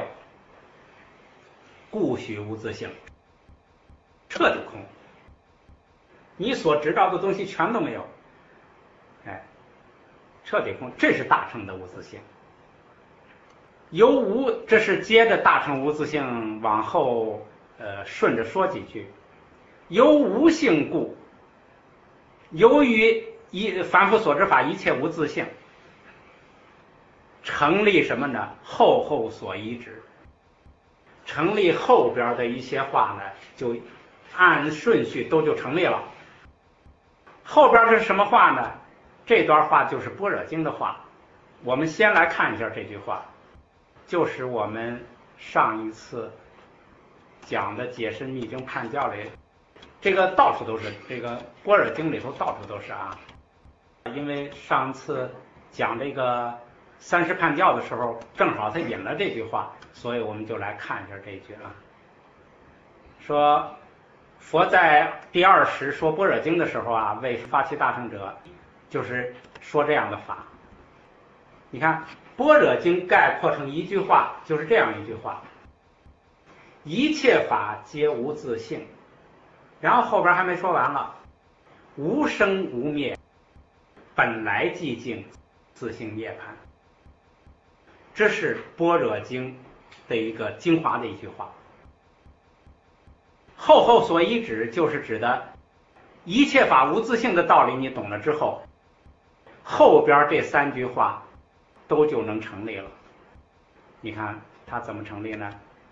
故许无自性，彻底空。你所知道的东西全都没有，哎，彻底空，这是大乘的无自性。由无，这是接着大乘无自性往后呃顺着说几句。由无性故，由于一凡夫所知法一切无自性，成立什么呢？后后所依止，成立后边的一些话呢，就按顺序都就成立了。后边是什么话呢？这段话就是般若经的话。我们先来看一下这句话，就是我们上一次讲的解释密经判教里，这个到处都是，这个般若经里头到处都是啊。 因为上次讲这个三十叛教的时候，正好他引了这句话，所以我们就来看一下这一句啊。说佛在第二十说般若经的时候啊，为发起大乘者，就是说这样的法。你看般若经概括成一句话，就是这样一句话：一切法皆无自性。然后后边还没说完了，无生无灭，本来寂静，自性涅槃。这是般若经的一个精华的一句话。后后所依止就是指的一切法无自性的道理，你懂了之后，后边这三句话都就能成立了。你看它怎么成立呢？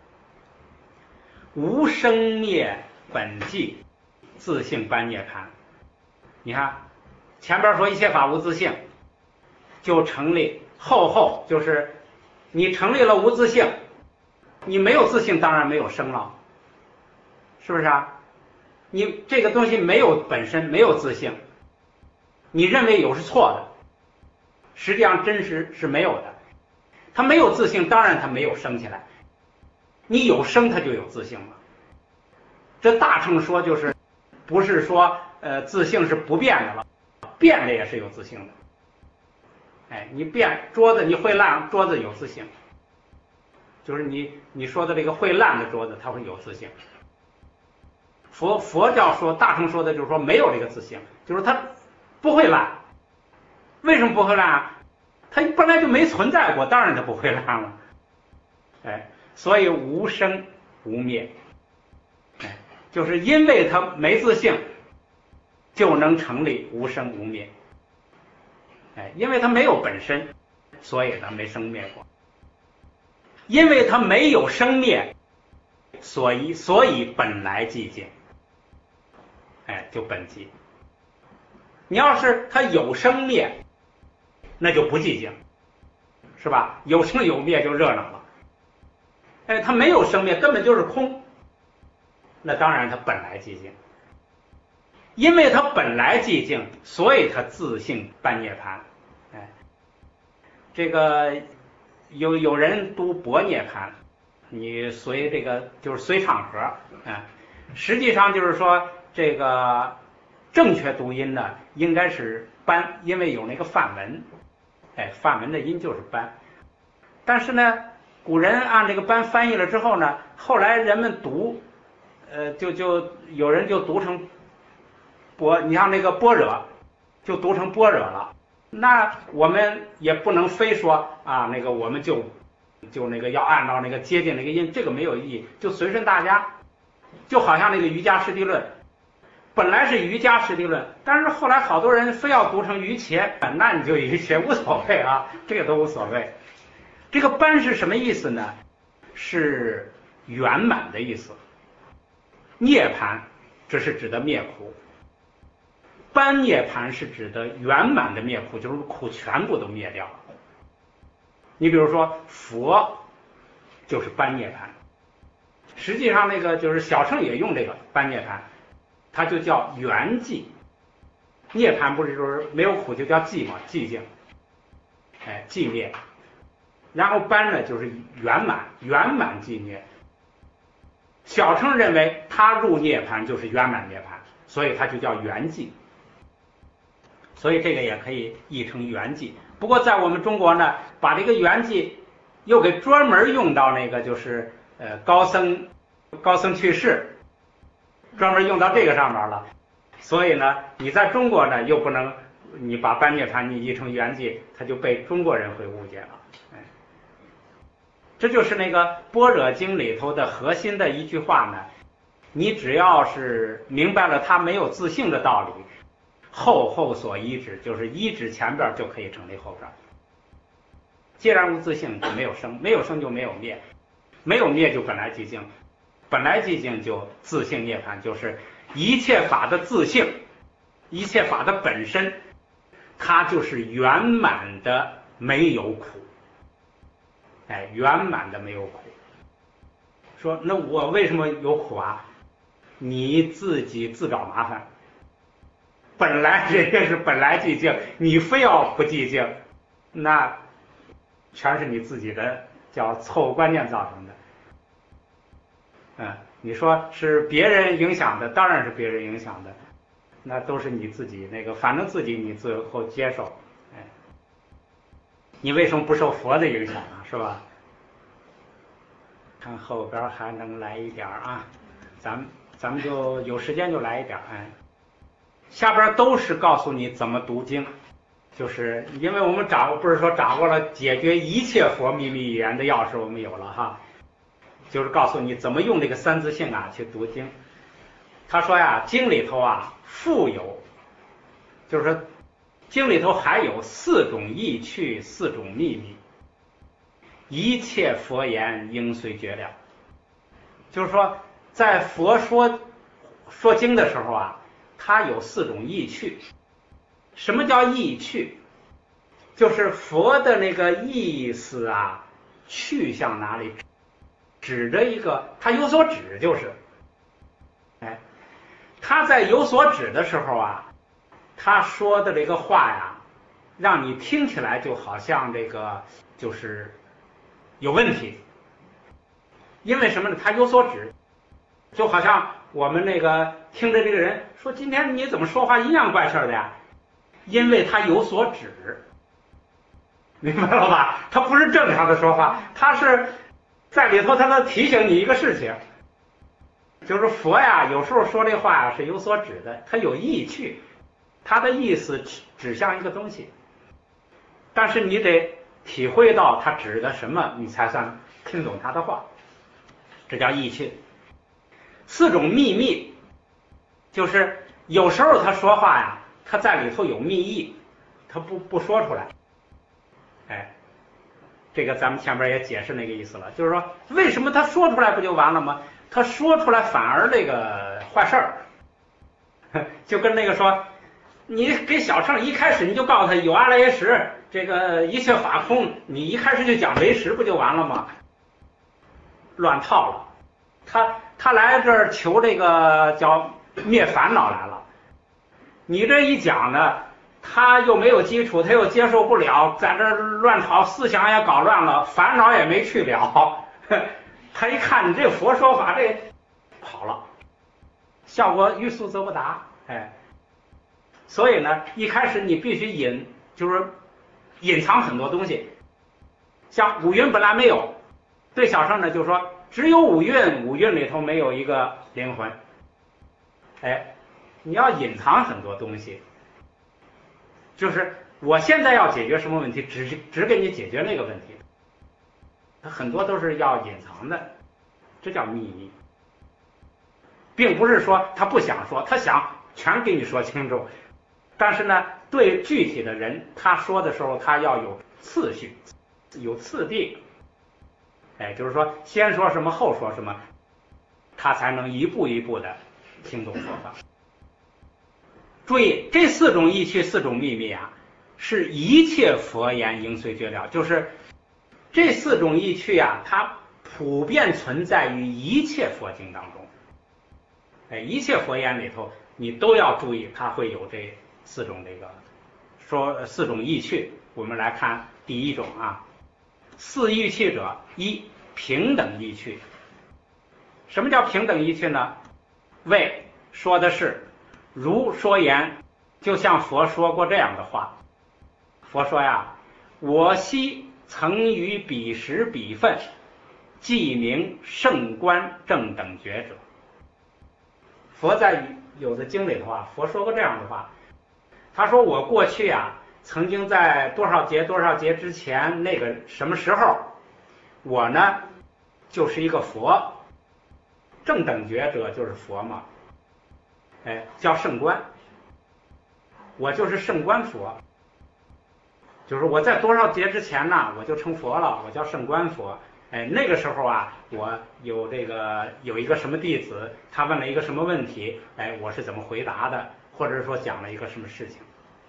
无生灭本寂，自性般涅槃。你看前边说一切法无自性，就成立后后就是你成立了无自性，你没有自性当然没有生了，是不是啊？你这个东西没有本身，没有自性，你认为有是错的，实际上真实是没有的。它没有自性，当然它没有生起来。你有生，它就有自性了。这大乘说就是不是说呃自性是不变的了，变的也是有自性的。哎，你变桌子，你会烂，桌子有自性，就是你你说的这个会烂的桌子，它会有自性。佛佛教说大乘说的就是说没有这个自性，就是它不会烂。为什么不会烂啊？它本来就没存在过，当然它不会烂了。哎，所以无生无灭，哎，就是因为它没自性，就能成立无生无灭。哎，因为它没有本身，所以它没生灭过。因为它没有生灭，所以所以本来寂静。哎，就本寂。你要是它有生灭，那就不寂静，是吧？有生有灭就热闹了。哎，它没有生灭，根本就是空，那当然它本来寂静。因为它本来寂静，所以它自性般涅槃。哎，这个有有人读般涅槃，你随这个就是随场合，哎，实际上就是说这个正确读音呢应该是般，因为有那个梵文，哎，梵文的音就是般。但是呢，古人按这个般翻译了之后呢，后来人们读，呃，就就有人就读成般，你像那个般若，就读成般若了。那我们也不能非说啊，那个我们就就那个要按照那个接近那个音，这个没有意义，就随顺大家。就好像那个瑜伽师地论，本来是瑜伽师地论，但是后来好多人非要读成瑜伽，那你就瑜伽无所谓啊，这个都无所谓。这个般是什么意思呢？是圆满的意思。涅槃，这是指的灭苦。般涅槃是指的圆满的灭苦，就是苦全部都灭掉了。你比如说佛就是般涅槃，实际上那个就是小乘也用这个般涅槃，它就叫圆寂。涅槃不是说没有苦就叫寂嘛，寂静，哎，寂灭。然后般呢就是圆满，圆满寂灭。小乘认为他入涅槃就是圆满涅槃，所以它就叫圆寂。所以这个也可以译成圆寂。不过在我们中国呢，把这个圆寂又给专门用到那个就是呃高僧高僧去世，专门用到这个上面了。所以呢，你在中国呢又不能你把般涅槃你译成圆寂，它就被中国人会误解了。哎，这就是那个般若经里头的核心的一句话呢。你只要是明白了它没有自性的道理，后后所依止，就是依止前边就可以成立后边。既然无自性，就没有生，没有生就没有灭，没有灭就本来寂静，本来寂静就自性涅槃，就是一切法的自性，一切法的本身，它就是圆满的没有苦。哎，圆满的没有苦。说那我为什么有苦啊？你自己自找麻烦。 本来人家是本来寂静，你非要不寂静，那全是你自己的叫错误观念造成的。嗯，你说是别人影响的，当然是别人影响的，那都是你自己那个，反正自己你最后接受。哎，你为什么不受佛的影响啊？是吧？看后边还能来一点啊，咱们咱们就有时间就来一点。哎，下边都是告诉你怎么读经，就是因为我们掌握不是说掌握了解决一切佛秘密语言的钥匙，我们有了哈，就是告诉你怎么用这个三字性啊去读经。他说呀，经里头啊附有，就是说经里头还有四种意趣，四种秘密。一切佛言应随觉了，就是说在佛说说经的时候啊，它有四种意趣。什么叫意趣？就是佛的那个意思啊去向哪里，指着一个他有所指，就是哎，他在有所指的时候啊，他说的这个话呀让你听起来就好像这个就是有问题。因为什么呢？他有所指，就好像我们那个听着这个人说今天你怎么说话阴阳怪事的呀，因为他有所指，明白了吧？他不是正常的说话，他是在里头他能提醒你一个事情，就是佛呀有时候说这话呀是有所指的，他有意趣，他的意思指向一个东西，但是你得体会到他指的什么，你才算听懂他的话，这叫意趣。四种秘密，就是有时候他说话呀他在里头有密意，他不不说出来。哎，这个咱们前面也解释那个意思了，就是说为什么他说出来不就完了吗？他说出来反而这个坏事儿，就跟那个说你给小乘一开始你就告诉他有阿赖耶识，这个一切法空，你一开始就讲唯识不就完了吗？乱套了。他他来这儿求这个叫灭烦恼来了，你这一讲呢他又没有基础，他又接受不了，在这乱吵，思想也搞乱了，烦恼也没去了，他一看你这佛说法这跑了，效果欲速则不达。哎，所以呢一开始你必须隐，就是隐藏很多东西。像五蕴本来没有，对小乘呢就说只有五蕴，五蕴里头没有一个灵魂。哎，你要隐藏很多东西，就是我现在要解决什么问题，只只给你解决那个问题，它很多都是要隐藏的，这叫秘密。并不是说他不想说，他想全给你说清楚，但是呢对具体的人他说的时候他要有次序，有次第。哎，就是说先说什么后说什么，他才能一步一步的听懂说法。注意，这四种意趣，四种秘密啊，是一切佛言应随觉了，就是这四种意趣啊，它普遍存在于一切佛经当中。哎，一切佛言里头，你都要注意，它会有这四种这个说四种意趣。我们来看第一种啊，四意趣者，一平等意趣。什么叫平等意趣呢？为说的是如说言，就像佛说过这样的话。佛说呀，我昔曾于彼时彼分，记名圣观正等觉者。佛在有的经里头啊，佛说过这样的话，他说我过去啊曾经在多少节多少节之前那个什么时候，我呢就是一个佛，正等觉者就是佛嘛，哎，叫圣观，我就是圣观佛，就是我在多少节之前呢我就成佛了，我叫圣观佛。哎，那个时候啊我有这个有一个什么弟子，他问了一个什么问题，哎，我是怎么回答的，或者是说讲了一个什么事情。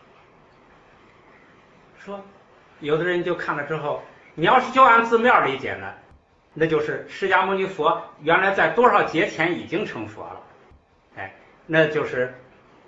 说有的人就看了之后，你要是就按字面理解呢，那就是释迦牟尼佛原来在多少节前已经成佛了，哎，那就是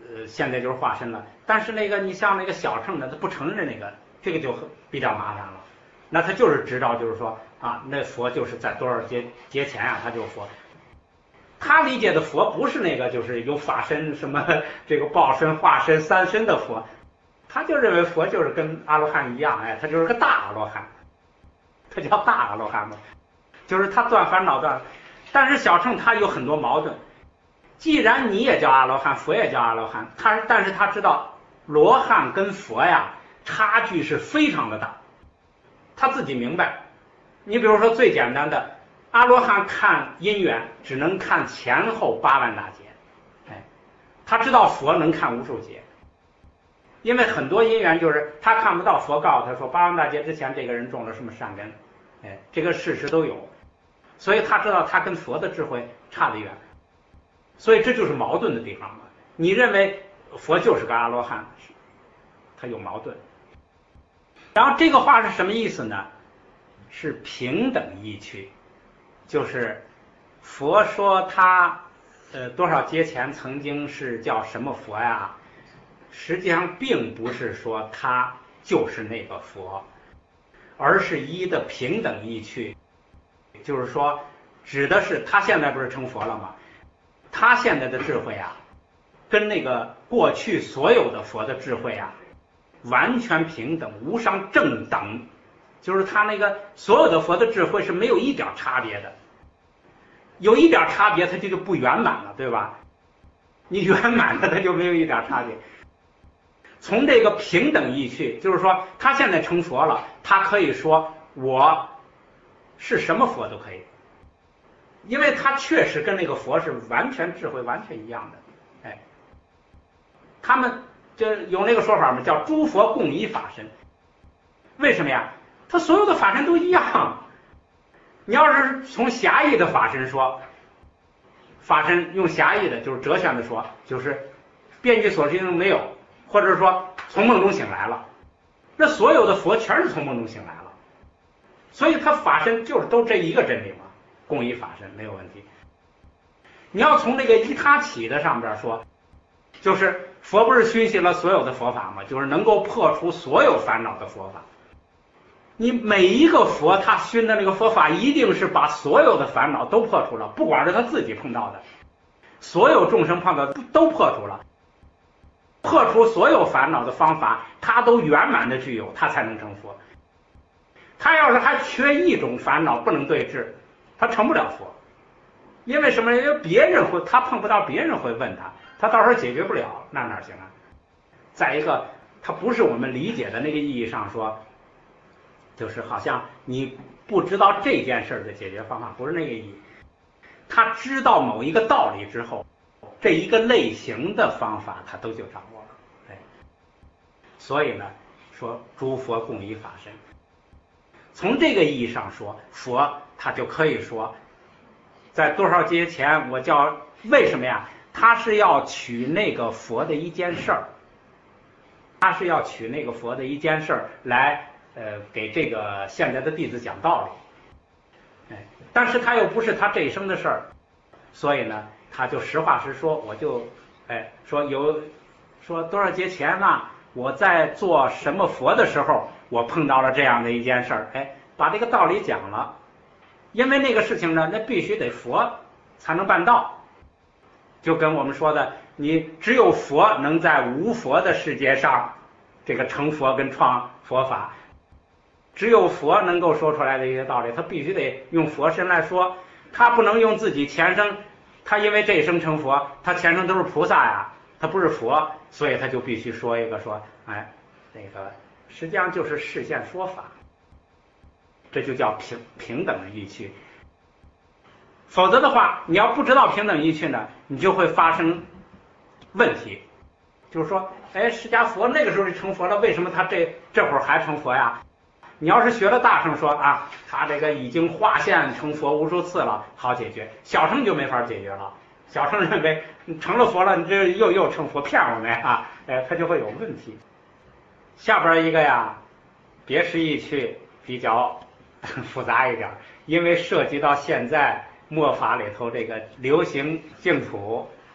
呃，现在就是化身了。但是那个你像那个小乘的，他不承认那个，这个就比较麻烦了。那他就是知道，就是说啊，那佛就是在多少节节前啊，他就是佛。他理解的佛不是那个就是有法身什么这个报身、化身、三身的佛，他就认为佛就是跟阿罗汉一样，哎，他就是个大阿罗汉，他叫大阿罗汉嘛，就是他断烦恼断。但是小乘他有很多矛盾，既然你也叫阿罗汉，佛也叫阿罗汉，他但是他知道罗汉跟佛呀差距是非常的大，他自己明白。你比如说最简单的，阿罗汉看因缘只能看前后八万大劫，哎，他知道佛能看无数劫，因为很多因缘就是他看不到，佛告诉他说八万大劫之前这个人种了什么善根，哎，这个事实都有，所以他知道他跟佛的智慧差得远，所以这就是矛盾的地方嘛。你认为佛就是个阿罗汉，他有矛盾。然后这个话是什么意思呢？是平等意趣，就是佛说他呃多少劫前曾经是叫什么佛呀，实际上并不是说他就是那个佛，而是一的平等意趣，就是说指的是他现在不是成佛了吗？他现在的智慧啊，跟那个过去所有的佛的智慧啊完全平等，无上正等，就是他那个所有的佛的智慧是没有一点差别的，有一点差别它就就不圆满了，对吧？你圆满了它就没有一点差别。从这个平等意趣，就是说他现在成佛了，他可以说我是什么佛都可以，因为他确实跟那个佛是完全智慧完全一样的。哎，他们就有那个说法嘛，叫诸佛共一法身。为什么呀？他所有的法身都一样。你要是从狭义的法身说，法身用狭义的就是哲学的说，就是遍计所知中没有，或者说从梦中醒来了，那所有的佛全是从梦中醒来了，所以他法身就是都这一个真理嘛，共一法身没有问题。你要从这个依他起的上边说，就是佛不是熏习了所有的佛法吗？就是能够破除所有烦恼的佛法。你每一个佛他熏的那个佛法一定是把所有的烦恼都破除了，不管是他自己碰到的，所有众生碰到的都破除了，破除所有烦恼的方法他都圆满的具有，他才能成佛。他要是还缺一种烦恼不能对治，他成不了佛。因为什么？因为别人会，他碰不到，别人会问他，他到时候解决不了，那哪行啊？再一个，他不是我们理解的那个意义上说，就是好像你不知道这件事的解决方法，不是那个意义。他知道某一个道理之后，这一个类型的方法他都就掌握了。哎，所以呢，说诸佛共一法身。从这个意义上说，佛他就可以说，在多少劫前我叫为什么呀？他是要取那个佛的一件事儿，他是要取那个佛的一件事儿来呃给这个现在的弟子讲道理。哎，但是他又不是他这一生的事儿，所以呢，他就实话实说，我就哎说有说多少劫前呢，我在做什么佛的时候，我碰到了这样的一件事儿，哎，把这个道理讲了。因为那个事情呢，那必须得佛才能办到，就跟我们说的，你只有佛能在无佛的世界上这个成佛跟创佛法，只有佛能够说出来的一些道理，他必须得用佛身来说，他不能用自己前生，他因为这一生成佛，他前生都是菩萨呀，他不是佛，所以他就必须说一个说，哎，那个实际上就是示现说法。这就叫平平等的意趣。否则的话，你要不知道平等意趣呢，你就会发生问题。就是说，哎，释迦佛那个时候就成佛了，为什么他这这会儿还成佛呀？你要是学了大乘说啊，他这个已经化现成佛无数次了，好解决。小乘就没法解决了。小乘认为你成了佛了，你这又又成佛，骗我们啊，哎，他就会有问题。下边一个呀，别识意趣比较复杂一点，因为涉及到现在末法里头这个流行净土，哎，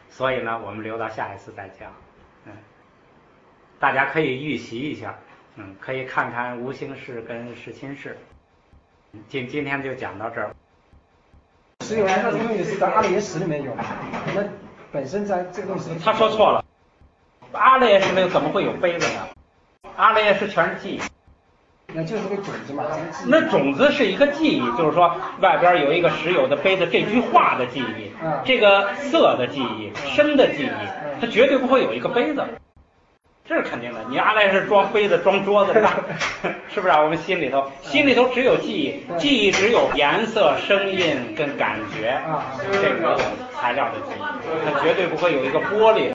所以呢，我们留到下一次再讲。嗯，大家可以预习一下，嗯，可以看看无形式跟实亲式。今今天就讲到这儿。 石油那这个东西是在阿赖耶识里面有，那本身在这个东西。 他说错了，阿赖耶识里面怎么会有杯子呢？阿赖耶识全是记忆。 那就是个种子嘛。 那种子是一个记忆，就是说外边有一个石油的杯子，这句话的记忆， 嗯、 这个色的记忆，声的记忆，它绝对不会有一个杯子。这是肯定的，你阿赖是装杯子装桌子的，是不是啊？我们心里头，心里头只有记忆，记忆只有颜色、声音跟感觉，这个材料的记忆，它绝对不会有一个玻璃。